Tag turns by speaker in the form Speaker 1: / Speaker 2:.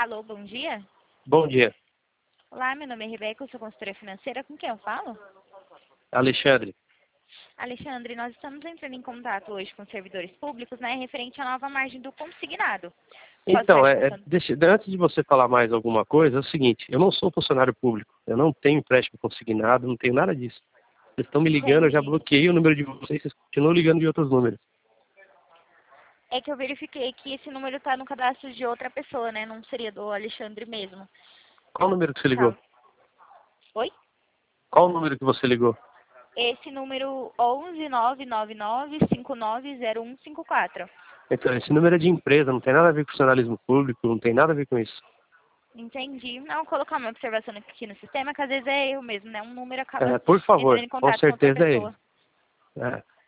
Speaker 1: Alô, bom dia.
Speaker 2: Bom dia,
Speaker 1: Olá, meu nome é Rebeca, eu sou consultora financeira. Com quem eu falo?
Speaker 2: Alexandre.
Speaker 1: Alexandre, nós estamos entrando em contato hoje com servidores públicos, né, referente à nova margem do consignado. Posso
Speaker 2: Então,
Speaker 1: dar informação?
Speaker 2: antes de você falar mais alguma coisa, é o seguinte, eu não sou funcionário público, eu não tenho empréstimo consignado, não tenho nada disso. Vocês estão me ligando, eu já
Speaker 1: Entendi.
Speaker 2: bloqueei o número de vocês, vocês continuam ligando de outros números.
Speaker 1: É que eu verifiquei que esse número está no cadastro de outra pessoa, né? Não seria do Alexandre mesmo.
Speaker 2: Qual número que você ligou?
Speaker 1: Tchau. Oi?
Speaker 2: Qual o número que você ligou?
Speaker 1: Esse número 11 999 590154.
Speaker 2: Então, esse número é de empresa, não tem nada a ver com funcionalismo público, não tem nada a ver com isso.
Speaker 1: Entendi. Não, vou colocar uma observação aqui no sistema, que às vezes é erro mesmo, né? Um número acaba
Speaker 2: Por favor,
Speaker 1: entrando em
Speaker 2: com
Speaker 1: contato com outra
Speaker 2: certeza é ele.
Speaker 1: pessoa.